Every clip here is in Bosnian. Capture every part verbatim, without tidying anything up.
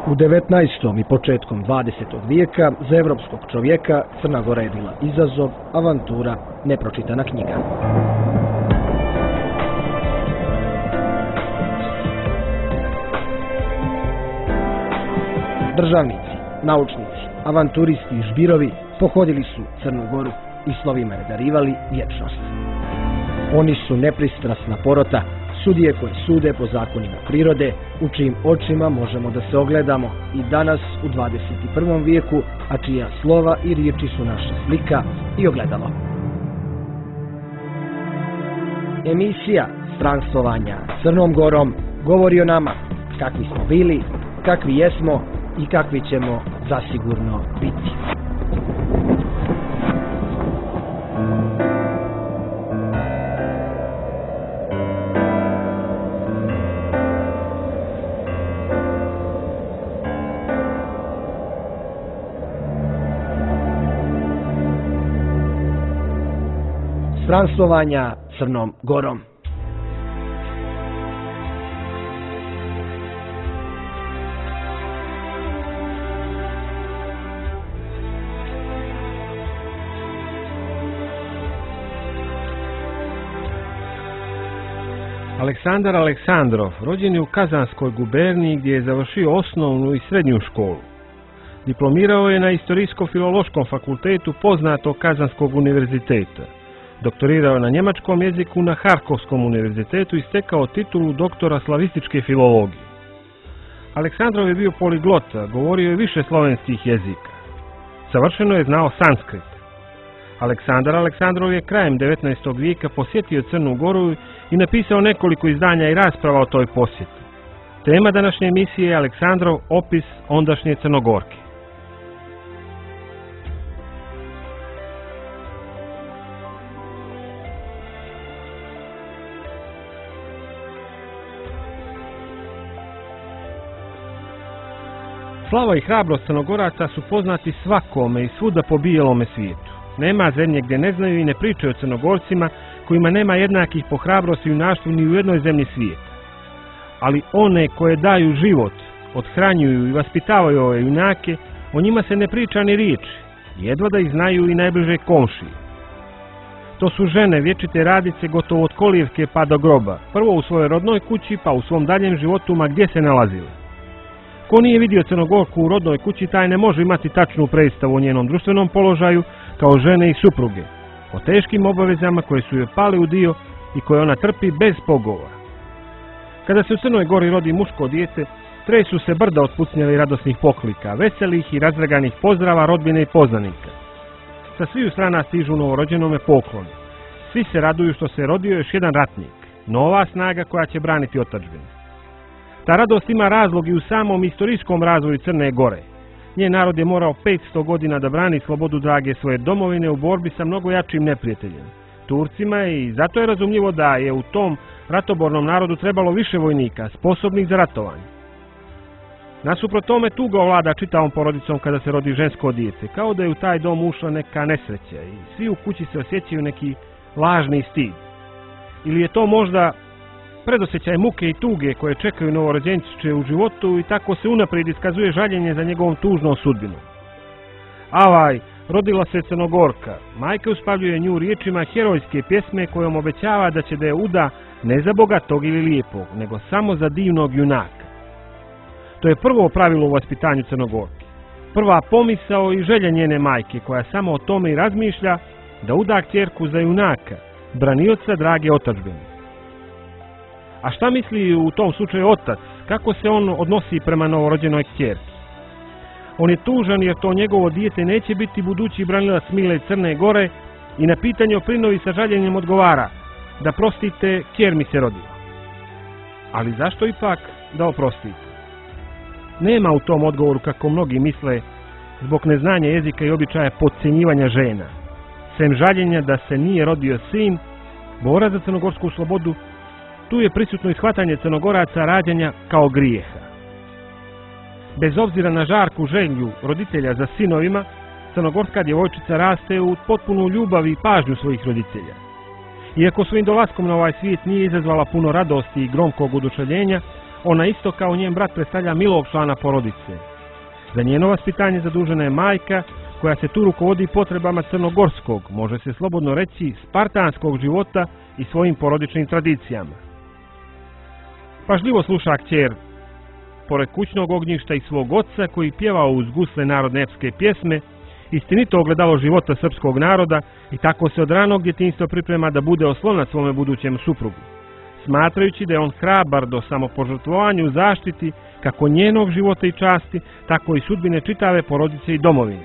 U devetnaestom i početkom dvadesetog vijeka za evropskog čovjeka Crna Gora je bila izazov, avantura, nepročitana knjiga. Državnici, naučnici, avanturisti i žbirovi pohodili su Crnu Goru i slovima je darivali vječnost. Oni su nepristrasna porota, sudije koje sude po zakonima prirode, u čijim očima možemo da se ogledamo i danas u dvadeset i prvom vijeku, a čija slova i riječi su naša slika i ogledalo. Emisija Stranstvovanja Crnom Gorom govori o nama, kakvi smo bili, kakvi jesmo i kakvi ćemo zasigurno biti. Stranstvovanja Crnom Gorom. Aleksandar Aleksandrov rođen je u Kazanskoj guberniji gdje je završio osnovnu i srednju školu. Diplomirao je na Istorijsko-filološkom fakultetu poznatog Kazanskog univerziteta. Doktorirao je na njemačkom jeziku na Harkovskom univerzitetu i stekao titulu doktora slavističke filologije. Aleksandrov je bio poliglota, govorio je više slovenskih jezika. Savršeno je znao sanskrit. Aleksandar Aleksandrov je krajem devetnaestog vijeka posjetio Crnu Goru i napisao nekoliko izdanja i rasprava o toj posjeti. Tema današnje emisije je Aleksandrov opis ondašnje Crnogorke. Slava i hrabrost Crnogoraca su poznati svakome i svuda po bijelome svijetu. Nema zemlje gdje ne znaju i ne pričaju o Crnogorcima kojima nema jednakih po hrabrosti i junaštvu ni u jednoj zemlji svijeta. Ali one koje daju život, othranjuju i vaspitavaju ove junake, o njima se ne priča ni riječi, jedva da ih znaju i najbliže komšije. To su žene, vječite radice gotovo od kolijevke pa do groba, prvo u svojoj rodnoj kući pa u svom daljem životu ma gdje se nalazile. Ko nije vidio Crnogorku u rodnoj kući, taj ne može imati tačnu predstavu o njenom društvenom položaju kao žene i supruge, o teškim obavezama koje su joj pale u dio i koje ona trpi bez pogovora. Kada se u Crnoj Gori rodi muško dijete, tresu se brda od pucnjeva i radosnih poklika, veselih i razdraganih pozdrava rodbine i poznanika. Sa sviju strana stižu novorođenome pokloni. Svi se raduju što se rodio još jedan ratnik, nova snaga koja će braniti otadžbinu. Ta radost ima razlog i u samom istorijskom razvoju Crne Gore. Njen narod je morao petsto godina da brani slobodu drage svoje domovine u borbi sa mnogo jačim neprijateljem, Turcima, i zato je razumljivo da je u tom ratobornom narodu trebalo više vojnika, sposobnih za ratovanje. Nasuprot tome tuga ovlada čitavom porodicom kada se rodi žensko dijete, kao da je u taj dom ušla neka nesreća i svi u kući se osjećaju neki lažni stid. Ili je to možda predosjećaj muke i tuge koje čekaju novorođenče u životu i tako se unaprijed iskazuje žaljenje za njegovom tužnom sudbinom. Avaj, rodila se Crnogorka, majka uspavljuje nju riječima herojske pjesme kojom obećava da će da je uda ne za bogatog ili lijepog, nego samo za divnog junaka. To je prvo pravilo u vaspitanju Crnogorke. Prva pomisao i želja njene majke koja samo o tome i razmišlja da uda kćerku za junaka, branioca drage otadžbine. A šta misli u tom slučaju otac? Kako se on odnosi prema novorođenoj kćerki? On je tužan jer to njegovo dijete neće biti budući branilac mile Crne Gore i na pitanje o prinovi sa žaljenjem odgovara: da prostite, kćer mi se rodila. Ali zašto ipak da oprostite? Nema u tom odgovoru, kako mnogi misle, zbog neznanja jezika i običaja podcjenjivanja žena. Sem žaljenja da se nije rodio sin, borac za crnogorsku slobodu, tu je prisutno ishvatanje Crnogoraca rađanja kao grijeha. Bez obzira na žarku želju roditelja za sinovima, crnogorska djevojčica raste u potpunu ljubav i pažnju svojih roditelja. Iako svojim dolaskom na ovaj svijet nije izazvala puno radosti i gromkog oduševljenja, Ona isto kao njen brat predstavlja milog člana porodice. Za njeno vaspitanje zadužena je majka, koja se tu rukovodi potrebama crnogorskog, može se slobodno reći spartanskog života i svojim porodičnim tradicijama. Pažljivo sluša kćer, pored kućnog ognjišta i svog oca koji pjevao uz gusle narodne epske pjesme, istinito ogledalo života srpskog naroda i tako se od ranog djetinjstva priprema da bude oslonac svome budućem suprugu, smatrajući da je on hrabar do samopožrtvovanja u zaštiti kako njenog života i časti, tako i sudbine čitave porodice i domovine.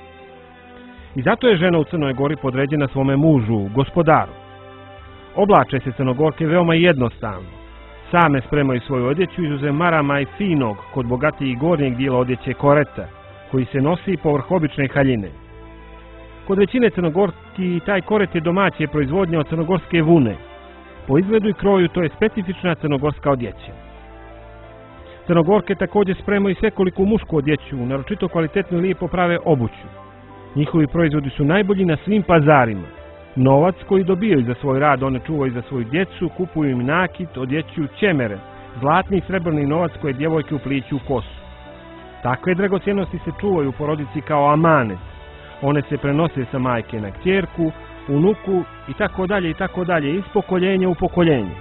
I zato je žena u Crnoj Gori podređena svome mužu, gospodaru. Oblače se Crnogorke veoma jednostavno. Same spremaju svoju odjeću izuzev marama i finog, kod bogatijih gornjeg dijela odjeće koreta, koji se nosi povrh obične haljine. Kod većine Crnogorki taj koret je domaće proizvodnje od crnogorske vune. Po izgledu i kroju to je specifična crnogorska odjeća. Crnogorke također spremaju svekoliku mušku odjeću, naročito kvalitetno i lijepo prave obuću. Njihovi proizvodi su najbolji na svim pazarima. Novac koji dobijaju za svoj rad one čuvaju za svoju djecu, kupuju im nakit, odjeću, čemere, zlatni i srebrni novac koje djevojke upliću u kosu. Takve dragocjenosti se čuvaju u porodici kao amanet. One se prenose sa majke na kćerku, unuku i tako dalje i tako dalje, iz pokoljenja u pokoljenje.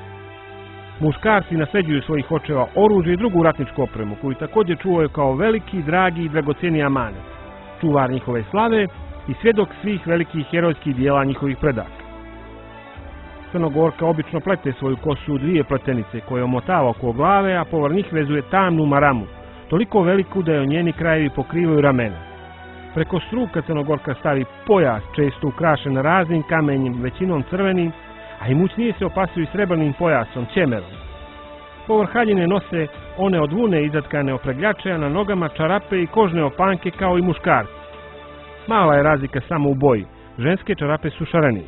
Muškarci nasljeđuju svojih očeva oružje i drugu ratničku opremu, koju također čuvaju kao veliki, dragi i dragocjeni amanet, čuvar njihove slave i svjedok svih velikih herojskih dijela njihovih predaka. Crnogorka obično plete svoju kosu u dvije pletenice koje omotava oko glave, a povrh njih vezuje tamnu maramu, toliko veliku da je njeni krajevi pokrivaju ramena. Preko struka Crnogorka stavi pojas, često ukrašen raznim kamenjem, većinom crvenim, a imućnije se opasuju srebrnim pojasom, čemerom. Povrh haljine nose one od vune izatkane opregljače, a na nogama čarape i kožne opanke kao i muškarci. Mala je razlika samo u boji, ženske čarape su šarenije.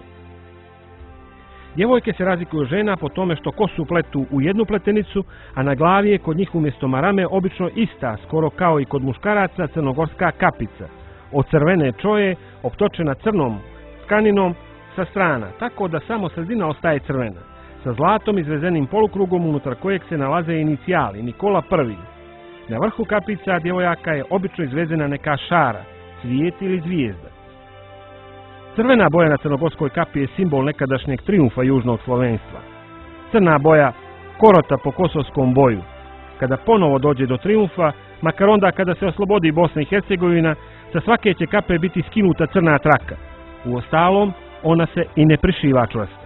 Djevojke se razlikuju žena po tome što kosu pletu u jednu pletenicu, a na glavi je kod njih umjesto marame obično ista, skoro kao i kod muškaraca, crnogorska kapica, od crvene čoje, optočena crnom tkaninom sa strana, tako da samo sredina ostaje crvena, sa zlatom izvezenim polukrugom unutar kojeg se nalaze inicijali Nikola prvi. Na vrhu kapica djevojaka je obično izvezena neka šara, cvijet ili zvijezda. Crvena boja na crnogorskoj kapi je simbol nekadašnjeg trijumfa južnog slovenstva. Crna boja korota po kosovskom boju. Kada ponovo dođe do trijumfa, makar onda kada se oslobodi Bosna i Hercegovina, sa svake će kape biti skinuta crna traka. Uostalom, ona se i ne prišiva čvrsto.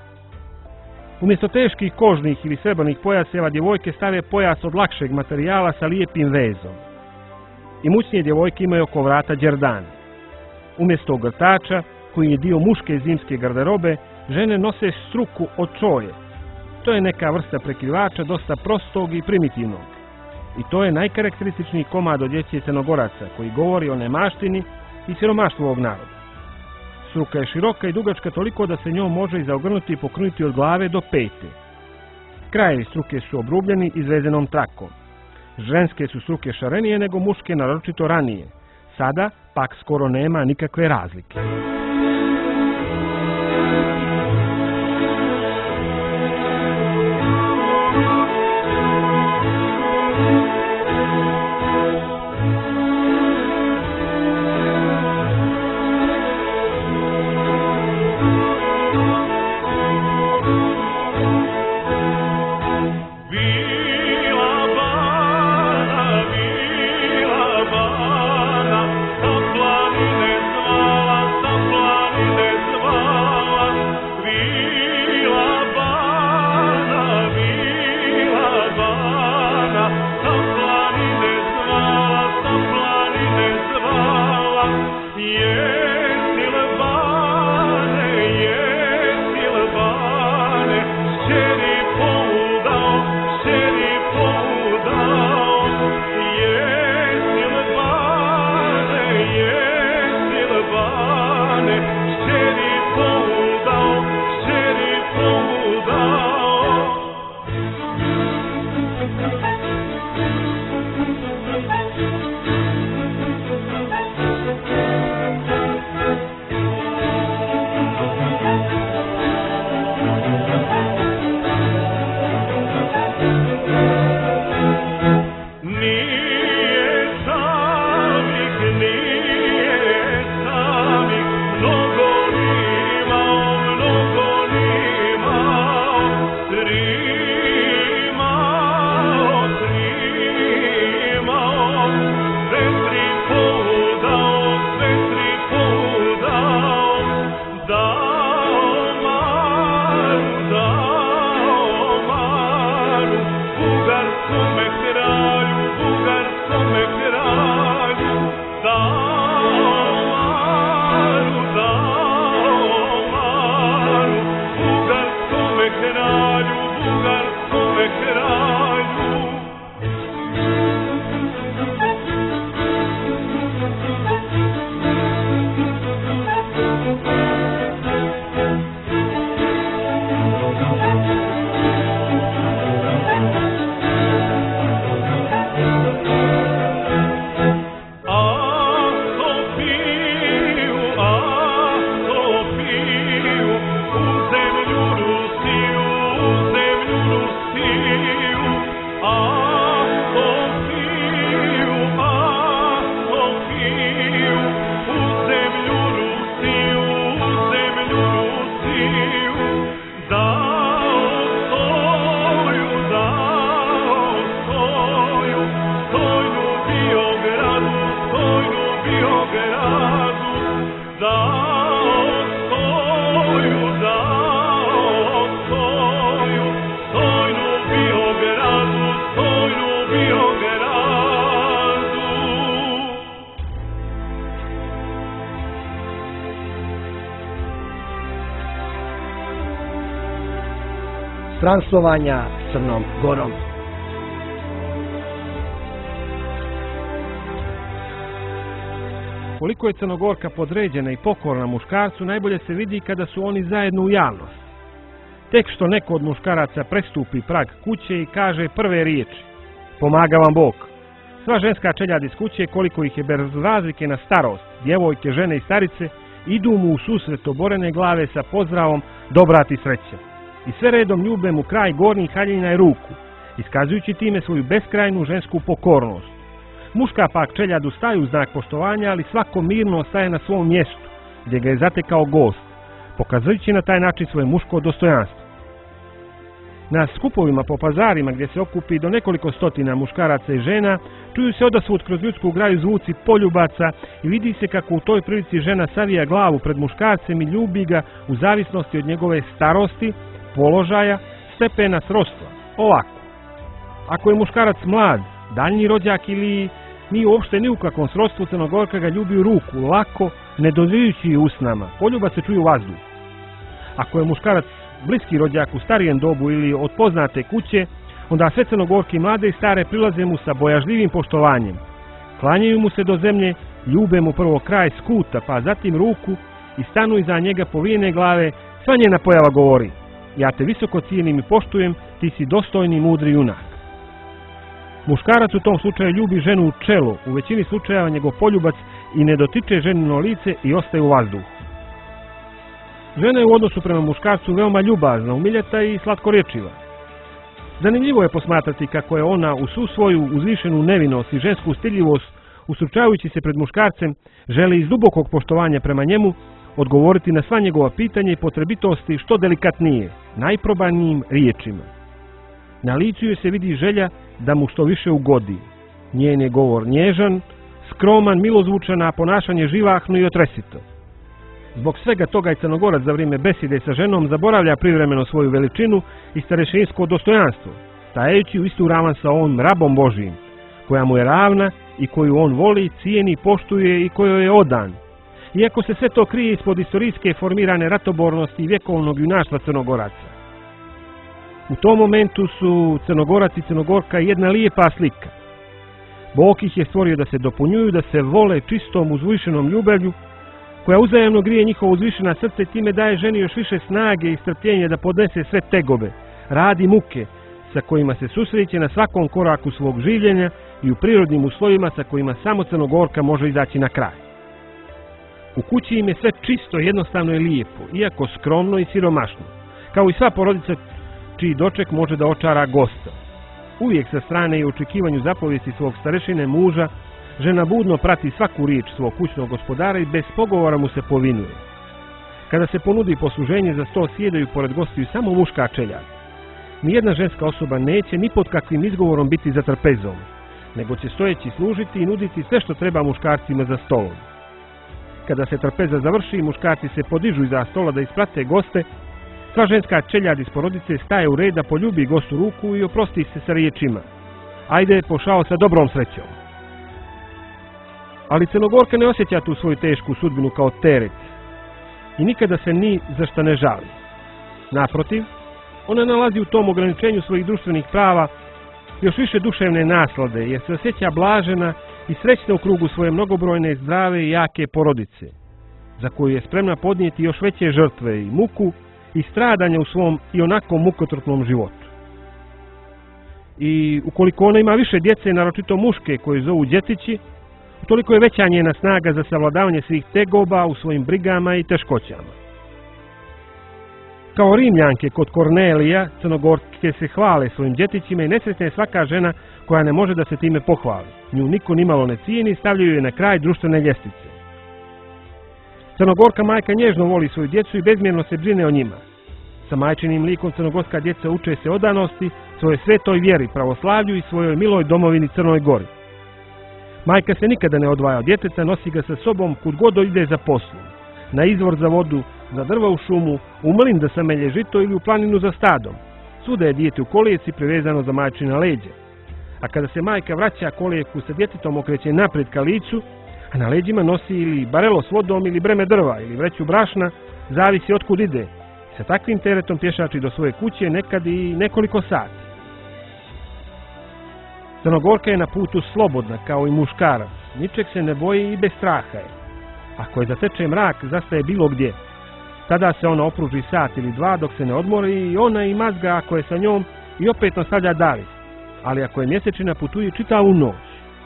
Umjesto teških kožnih ili srebrnih pojaseva, djevojke stave pojas od lakšeg materijala sa lijepim vezom. Imućnije djevojke imaju oko vrata đerdane. Umjesto ogrtača, koji je dio muške zimske garderobe, žene nose struku od čoje. To je neka vrsta prekrivača dosta prostog i primitivnog. I to je najkarakterističniji komad odjeće Crnogoraca, koji govori o nemaštini i siromaštvu ovog naroda. Struka je široka i dugačka toliko da se njom može i zaogrnuti i pokrenuti od glave do pete. Krajevi struke su obrubljeni izvezenom trakom. Ženske su struke šarenije nego muške, naročito ranije. Sada pak skoro nema nikakve razlike. Sa planine zvala, sa planine stranstvovanja Crnom Gorom. Koliko je Crnogorka podređena i pokorna muškarcu najbolje se vidi kada su oni zajedno u javnosti. Tek što neko od muškaraca prestupi prag kuće i kaže prve riječi: "Pomaga vam Bog." Sva ženska čeljad iz kuće, koliko ih je bez razlike na starost, djevojke, žene i starice, idu mu u susret oborene glave sa pozdravom "Dobra ti sreća." I sve redom ljube mu kraj gornjih haljina i ruku, iskazujući time svoju beskrajnu žensku pokornost. Muška pak čeljad ustaju u znak poštovanja, ali svako mirno ostaje na svom mjestu, gdje ga je zatekao gost, pokazujući na taj način svoje muško dostojanstvo. Na skupovima po pazarima, gdje se okupi do nekoliko stotina muškaraca i žena, čuju se odasvud kroz ljudsku graju zvuci poljubaca i vidi se kako u toj prilici žena savija glavu pred muškarcem i ljubi ga u zavisnosti od njegove starosti, položaja, stepena srodstva. Ovako, ako je muškarac mlad, daljnji rođak ili nije uopšte ni u kakvom srodstvu, Crnogorka ga ljubi u ruku, lako, ne dodirujući usnama, poljubac se čuje u vazduhu. Ako je muškarac bliski rođak u starijem dobu ili od poznate kuće, onda sve Crnogorke mlade i stare prilaze mu sa bojažljivim poštovanjem. Klanjaju mu se do zemlje, ljube mu prvo kraj skuta, pa zatim ruku i stanu iza njega povijene glave. Sva njena pojava govori: "Ja te visoko cijenim i poštujem, ti si dostojni i mudri junak." Muškarac u tom slučaju ljubi ženu u čelo, u većini slučajeva njegov poljubac i ne dotiče ženino lice i ostaje u vazduhu. Žena je u odnosu prema muškarcu veoma ljubazna, umiljata i slatkorječiva. Zanimljivo je posmatrati kako je ona u svu svoju uzvišenu nevinost i žensku stiljivost, ustručavajući se pred muškarcem, želi iz dubokog poštovanja prema njemu odgovoriti na sva njegova pitanja i potrebitosti što delikatnije, najprobanijim riječima. Na licu joj se vidi želja da mu što više ugodi. Njen je govor nježan, skroman, milozvučan, a ponašanje živahno i otresito. Zbog svega toga i Crnogorac za vrijeme beside sa ženom zaboravlja privremeno svoju veličinu i starešinsko dostojanstvo, stajeći u istu ravan sa ovom rabom Božijim, koja mu je ravna i koju on voli, cijeni, poštuje i kojoj je odan. Iako se sve to krije ispod istorijske formirane ratobornosti i vjekovnog junaštva Crnogoraca. U tom momentu su Crnogorac i Crnogorka jedna lijepa slika. Bog ih je stvorio da se dopunjuju, da se vole čistom uzvišenom ljubavlju, koja uzajamno grije njihovo uzvišena srce i time daje ženi još više snage i strpljenja da podnese sve tegobe, radi muke sa kojima se susreće na svakom koraku svog življenja i u prirodnim uslovima sa kojima samo Crnogorka može izaći na kraj. U kući im je sve čisto, jednostavno i lijepo, iako skromno i siromašno, kao i sva porodica čiji doček može da očara gosta. Uvijek sa strane i u očekivanju zapovijesti svog starešine muža, žena budno prati svaku riječ svog kućnog gospodara i bez pogovora mu se povinuje. Kada se ponudi posluženje, za sto sjedaju pored gostiju samo muška čeljad. Nijedna ženska osoba neće ni pod kakvim izgovorom biti za trpezom, nego će stojeći služiti i nuditi sve što treba muškarcima za stolom. Kada se trpeza završi, muškarci se podižu iza stola da isprate goste. Sva ženska čeljad iz porodice staje u red da poljubi gostu ruku i oprosti se sa riječima: "Ajde, pošao sa dobrom srećom." Ali Crnogorka ne osjeća tu svoju tešku sudbinu kao teret i nikada se ni za šta ne žali. Naprotiv, ona nalazi u tom ograničenju svojih društvenih prava još više duševne naslade, jer se osjeća blažena i srećna u krugu svoje mnogobrojne, zdrave i jake porodice, za koju je spremna podnijeti još veće žrtve i muku i stradanja u svom i onako mukotrpnom životu. I ukoliko ona ima više djece, naročito muške koje zovu djetići, toliko je veća njena snaga za savladavanje svih tegoba u svojim brigama i teškoćama. Kao Rimljanke kod Kornelija, Crnogorke se hvale svojim djetićima i nesretna je svaka žena koja ne može da se time pohvali. Nju niko nimalo ne cijeni i stavljaju je na kraj društvene ljestvice. Crnogorka majka nježno voli svoju djecu i bezmjerno se brine o njima. Sa majčinim likom crnogorska djeca uče se odanosti svojoj svetoj vjeri, pravoslavlju i svojoj miloj domovini Crnoj Gori. Majka se nikada ne odvaja od djeteta, nosi ga sa sobom kud god ide za poslom, na izvor za vodu, za drva u šumu, u mlin da samelje žito ili u planinu za stadom. Svuda je dijete u kolijeci privezano za majčina leđa. A kada se majka vraća, kolijeku sa djetetom okreće naprijed ka licu, a na leđima nosi ili barelo s vodom ili breme drva ili vreću brašna, zavisi otkud ide. Sa takvim teretom pješači do svoje kuće nekad i nekoliko sati. Crnogorka je na putu slobodna kao i muškarac, ničeg se ne boji i bez straha je. Ako je zateče mrak, zastaje bilo gdje. Tada se ona opruži sat ili dva dok se ne odmori i ona i mazga ako je sa njom i opet nastavlja dalje. Ali ako je mjesečina, putuje čitavu noć.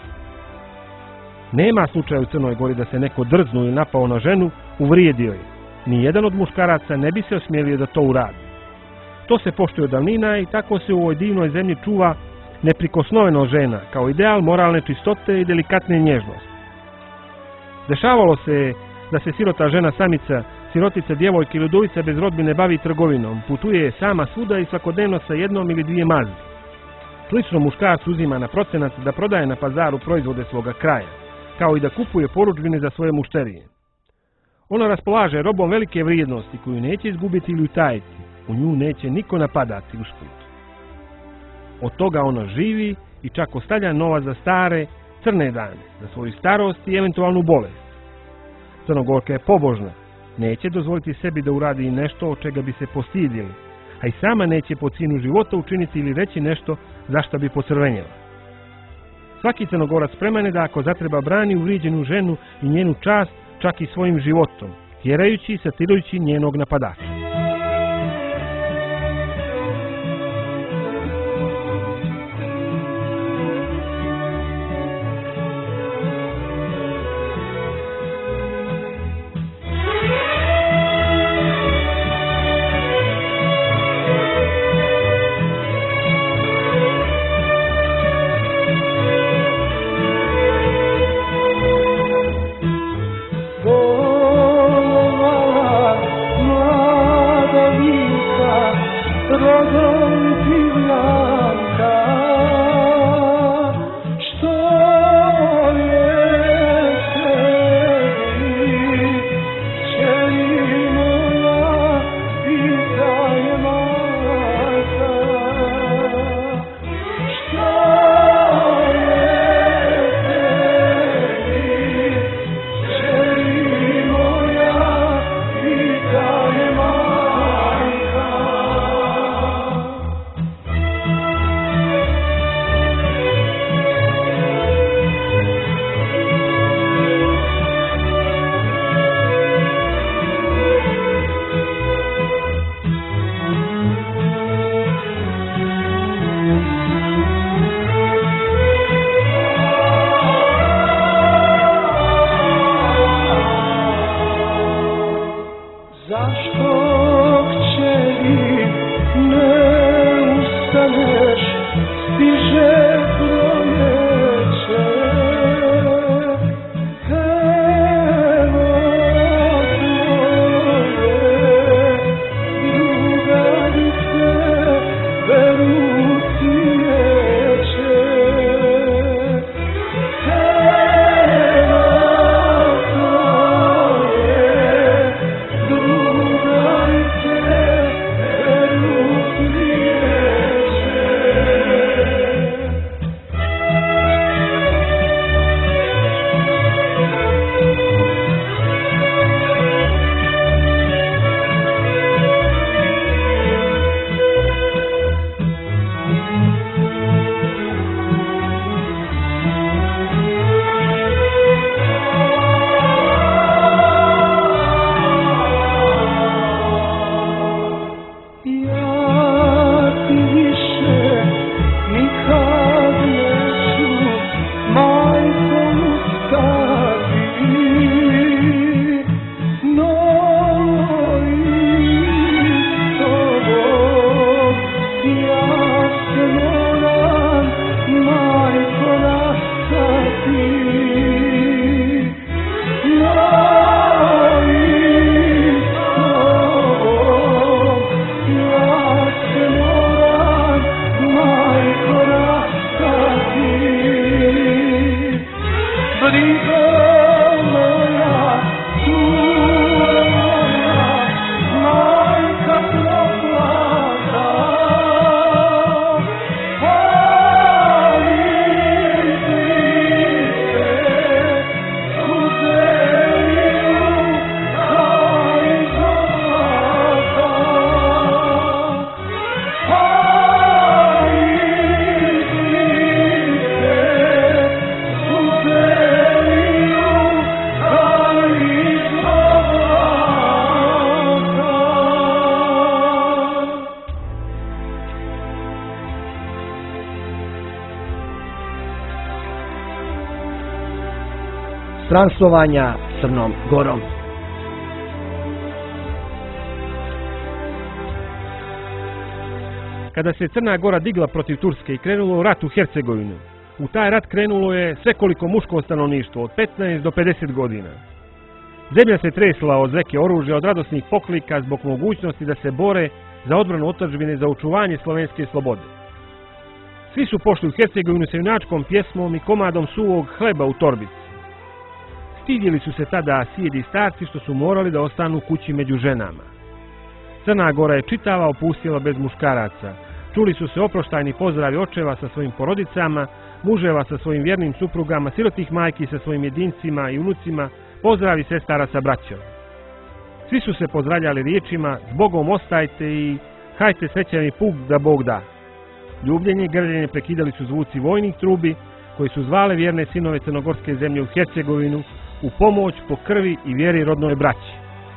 Nema slučaja u Crnoj Gori da se neko drznu ili napao na ženu, uvrijedio je. Nijedan od muškaraca ne bi se osmjelio da to uradi. To se poštuje od davnina i tako se u ovoj divnoj zemlji čuva neprikosnoveno žena, kao ideal moralne čistote i delikatne nježnosti. Dešavalo se da se sirota žena samica, sirotica djevojka ili udovica bez rodbine bavi trgovinom, putuje sama svuda i svakodnevno sa jednom ili dvije mazde. Slično muškarac uzima na procenat da prodaje na pazaru proizvode svoga kraja, kao i da kupuje porudžbine za svoje mušterije. Ona raspolaže robom velike vrijednosti koju neće izgubiti ili utajiti, u nju neće niko napadati usput. Od toga ona živi i čak ostavlja novac za stare, crne dane, za svoju starost i eventualnu bolest. Crnogorka je pobožna, neće dozvoliti sebi da uradi nešto od čega bi se postidjeli, a i sama neće po cijenu života učiniti ili reći nešto za što bi pocrvenjela. Svaki Crnogorac spreman je da ako zatreba brani uvrijeđenu ženu i njenu čast čak i svojim životom, tjerajući i satirujući njenog napadača. stranslovanja Crnom Gorom. Kada se Crna Gora digla protiv Turske i krenulo u rat u Hercegovinu, u taj rat krenulo je svekoliko muško stanovništvo od petnaest do pedeset godina. Zemlja se tresla od zeke oružja, od radosnih poklika zbog mogućnosti da se bore za odbranu otadžbine, za očuvanje slovenske slobode. Svi su pošli u Hercegovinu sa junačkom pjesmom i komadom suvog hleba u torbici. Stidjeli su se tada sjedi starci što su morali da ostanu kući među ženama. Crna Gora je čitava opustila bez muškaraca. Čuli su se oproštajni pozdravi očeva sa svojim porodicama, muževa sa svojim vjernim suprugama, sirotih majki sa svojim jedincima i unucima, pozdravi sestara sa braćom. Svi su se pozdravljali riječima "Zbogom ostajte" i "Hajte srećani puk da Bog da". Ljubljenje i grljenje prekidali su zvuci vojnih trubi koji su zvale vjerne sinove crnogorske zemlje u Hercegovinu u pomoć po krvi i vjeri rodnoj braći.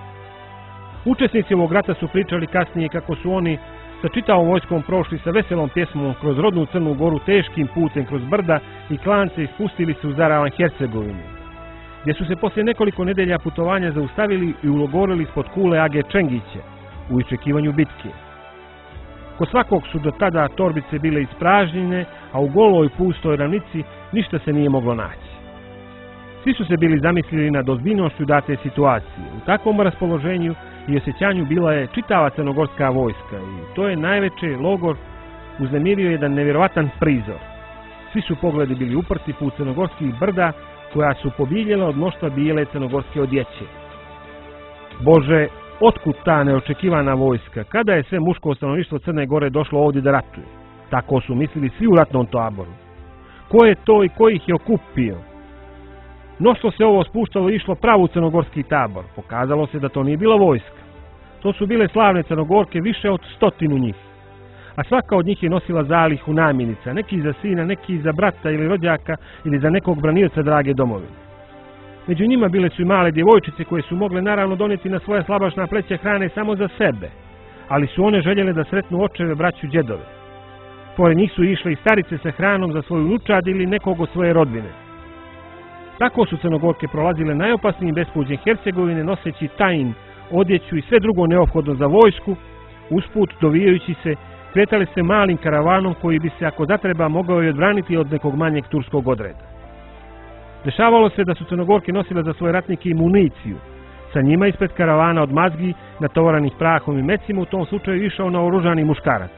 Učesnici ovog rata su pričali kasnije kako su oni sa čitavom vojskom prošli sa veselom pjesmom kroz rodnu Crnu Goru, teškim putem kroz brda i klance i spustili se u zaravan Hercegovinu, gdje su se poslije nekoliko nedelja putovanja zaustavili i ulogorili ispod kule Age Čengića u iščekivanju bitke. Kod svakog su do tada torbice bile ispražnjene, a u goloj pustoj ravnici ništa se nije moglo naći. Svi su se bili zamislili nad ozbiljnošću date situacije. U takvom raspoloženju i osjećanju bila je čitava crnogorska vojska i to je najveći logor uznemirio jedan nevjerovatan prizor. Svi su pogledi bili uprti put crnogorskih brda koja su pobijeljela od mnoštva bijele crnogorske odjeće. Bože, otkud ta neočekivana vojska? Kada je sve muško stanovništvo Crne Gore došlo ovdje da ratuje? Tako su mislili svi u ratnom taboru. Ko je to i ko ih je okupio? No što se ovo spuštalo i išlo pravo u crnogorski tabor, pokazalo se da to nije bila vojska. To su bile slavne Crnogorke, više od stotinu njih. A svaka od njih je nosila zalihu namirnica, neki za sina, neki za brata ili rođaka ili za nekog branioca drage domovine. Među njima bile su i male djevojčice koje su mogle naravno donijeti na svoja slabašna pleća hrane samo za sebe, ali su one željele da sretnu očeve, braću, djedove. Pored njih su išle i starice sa hranom za svoju unučad ili nekog od svoje rodbine. Tako su Crnogorke prolazile najopasnijim bespuđem Hercegovine noseći tajin, odjeću i sve drugo neophodno za vojsku, usput dovijajući se, kretali se malim karavanom koji bi se ako zatreba mogao i odbraniti od nekog manjeg turskog odreda. Dešavalo se da su Crnogorke nosile za svoje ratnike i municiju. Sa njima ispred karavana od mazgi, natovaranih prahom i mecima, u tom slučaju išao naoružani muškarac.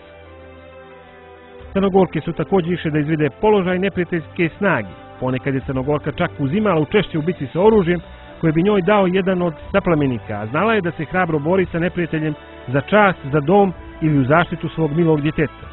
Crnogorke su također išle da izvide položaj neprijateljske snage. Ponekad je Crnogorka čak uzimala učešće u bici sa oružjem koje bi njoj dao jedan od zaplemenika, a znala je da se hrabro bori sa neprijateljem za čast, za dom ili u zaštitu svog milog djeteta.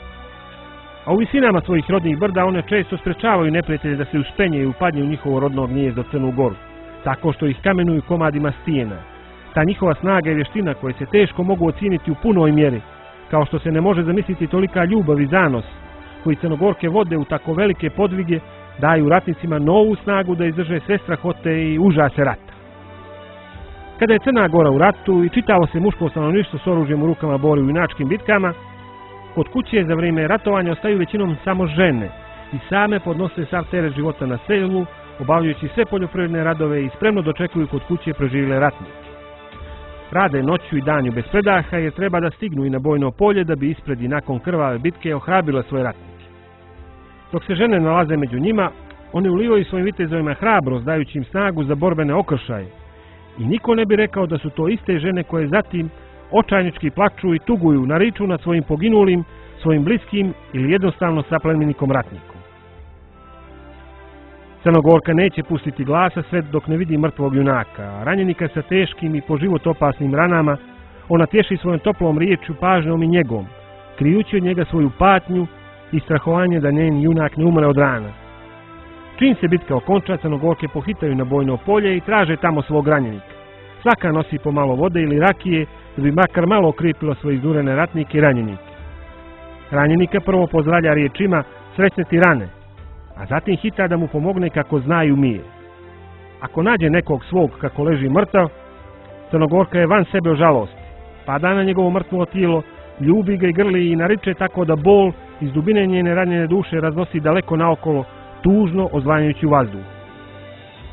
A u visinama svojih rodnih brda one često sprečavaju neprijatelje da se uspenje i upadnje u njihovo rodno gnijezdo Crnu Goru, tako što ih kamenuju komadima stijena. Ta njihova snaga i vještina koje se teško mogu ocijeniti u punoj mjeri, kao što se ne može zamisliti tolika ljubav i zanos koji Crnogorke vode u tako velike podvige, daju ratnicima novu snagu da izdrže sve strahote i užase rata. Kada je Crna Gora u ratu i čitavo se muško stanovništvo s oružjem u rukama bori u junačkim bitkama, kod kuće za vrijeme ratovanja ostaju većinom samo žene i same podnose sav teret života na selu, obavljajući sve poljoprivredne radove i spremno dočekuju kod kuće preživjele ratnike. Rade noću i danju bez predaha jer treba da stignu i na bojno polje da bi ispred i nakon krvave bitke ohrabrile svoje ratnike. Dok se žene nalaze među njima, one ulivaju svojim vitezovima hrabrost, dajući im snagu za borbene okršaje. I niko ne bi rekao da su to iste žene koje zatim očajnički plaču i tuguju, nariču nad svojim poginulim, svojim bliskim ili jednostavno sa plemenikom ratnikom. Crnogorka neće pustiti glasa sve dok ne vidi mrtvog junaka, a ranjenika sa teškim i po život opasnim ranama, ona tješi svojom toplom riječu, pažnjom i njegom, krijući od njega svoju patnju i strahovanje da njen junak ne umre od rana. Čim se bitka okonča, Crnogorke pohitaju na bojno polje i traže tamo svog ranjenika. Svaka nosi po malo vode ili rakije da bi makar malo okripila svoje izdurene ratnike i ranjenike. Ranjenika prvo pozdravlja riječima "Srećne ti rane", a zatim hita da mu pomogne kako zna i umije. Ako nađe nekog svog kako leži mrtav, Crnogorka je van sebe od žalosti. Pada na njegovo mrtvo tijelo, ljubi ga i grli i nariče tako da bol iz dubine njene ranjene duše raznosi daleko naokolo, tužno odzvanjujući u vazduh.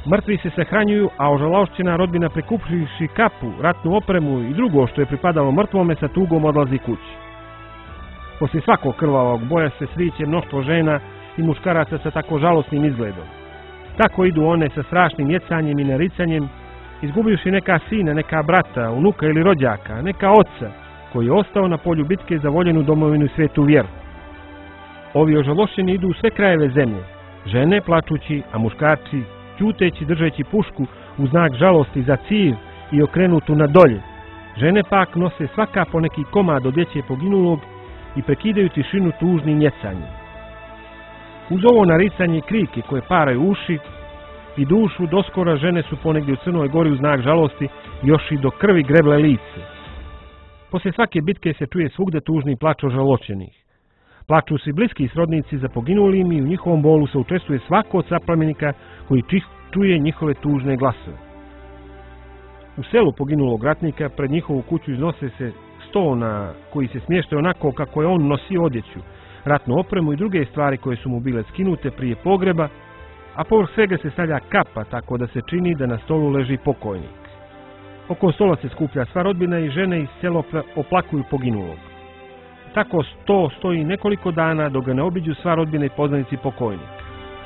Mrtvi se sahranjuju, a ožalošćena rodbina prikupivši kapu, ratnu opremu i drugo što je pripadalo mrtvome sa tugom odlazi kući. Poslije svakog krvavog boja se sriće mnoštvo žena i muškaraca sa tako žalosnim izgledom. Tako idu one sa strašnim jecanjem i naricanjem, izgubivši neka sina, neka brata, unuka ili rođaka, neka oca, koji je ostao na polju bitke za voljenu domovinu i svetu vjeru. Ovi ožalošćeni idu u sve krajeve zemlje, žene plačući, a muškarci ćuteći držeći pušku u znak žalosti za cilj i okrenutu na dolje. Žene pak nose svaka po neki komad odjeće poginulog i prekidaju tišinu tužnim njecanjem. Uz ovo naricanje i krike koje paraju uši i dušu, doskora žene su ponegdje u Crnoj Gori u znak žalosti još i do krvi greble lice. Poslije svake bitke se čuje svugde tužni plač ožalošćenih. Plaču se bliski srodnici za poginulim i u njihovom bolu se učestvuje svako od saplamenika koji čuje njihove tužne glasove. U selu poginulog ratnika pred njihovu kuću iznose se sto na koji se smješta onako kako je on nosio odjeću, ratnu opremu i druge stvari koje su mu bile skinute prije pogreba, a povrh svega se stavlja kapa tako da se čini da na stolu leži pokojnik. Oko stola se skuplja sva rodbina i žene iz sela oplakuju poginulog. Tako sto stoji nekoliko dana dok ga ne obiđu sva rodbina i poznanici pokojnika.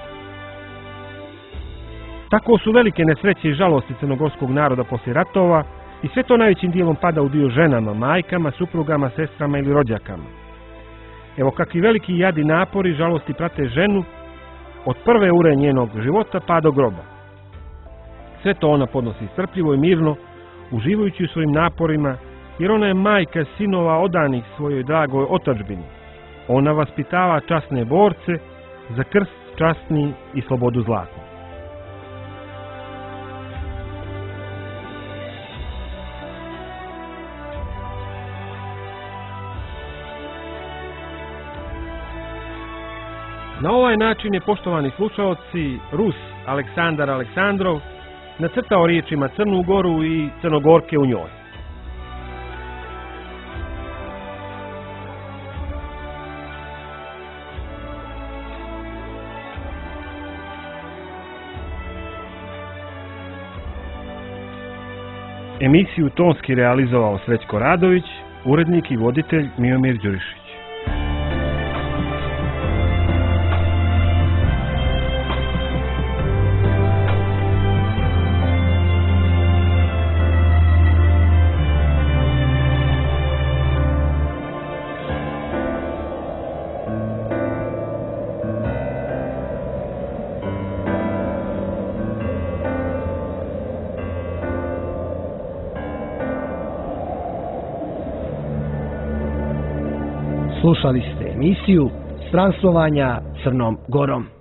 Tako su velike nesreće i žalosti crnogorskog naroda poslije ratova i sve to najvećim dijelom pada u dio ženama, majkama, suprugama, sestrama ili rođakama. Evo kakvi veliki jadi napori žalosti prate ženu od prve ure njenog života pa do groba. Sve to ona podnosi strpljivo i mirno, uživajući u svojim naporima, jer ona je majka sinova odanih svojoj dragoj otadžbini. Ona vaspitava časne borce za krst časni i slobodu zlatnu. Na ovaj način je, poštovani slušaoci, Rus Aleksandar Aleksandrov nacrtao riječima Crnu Goru i Crnogorke u njoj. Emisiju tonski realizovao Srećko Radović, urednik i voditelj Miomir Đurišić. Slušali ste emisiju Stranstvovanja Crnom Gorom.